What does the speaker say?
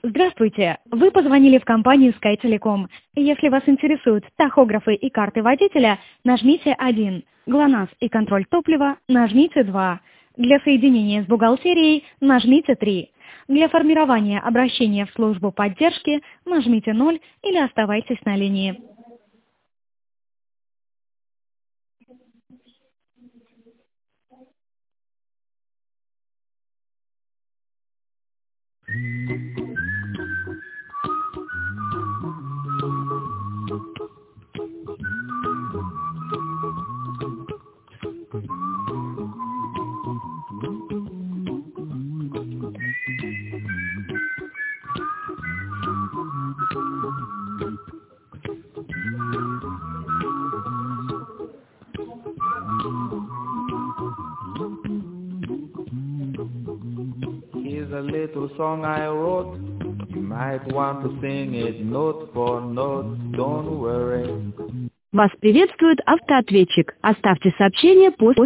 Здравствуйте! Вы позвонили в компанию SkyTelecom. Если вас интересуют тахографы и карты водителя, нажмите 1. ГЛОНАСС и контроль топлива, нажмите 2. Для соединения с бухгалтерией нажмите 3. Для формирования обращения в службу поддержки нажмите 0 или оставайтесь на линии. Here's a little song I wrote. You might want to sing it note for note. Don't worry. Вас приветствует автоответчик. Оставьте сообщение после